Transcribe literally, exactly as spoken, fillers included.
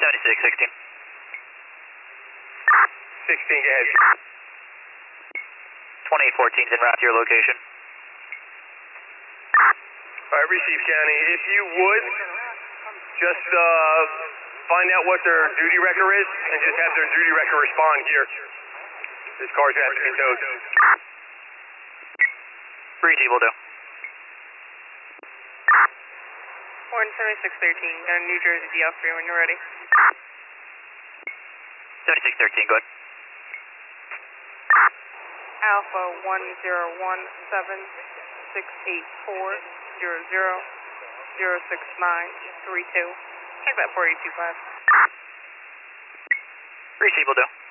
seventy-six sixteen. sixteen, go ahead. twenty-eight fourteen is en route to your location. All right, receive County. If you would, just uh, find out what their duty record is and just have their duty record respond here. This car's going to have to be towed. Breeze will do. Horn seventy-six thirteen, got a New Jersey D L for you when you're ready. seventy-six thirteen, go ahead. Alpha one zero one seven six eight four zero zero zero six nine three two. Check that four eight two five. Breeze will do.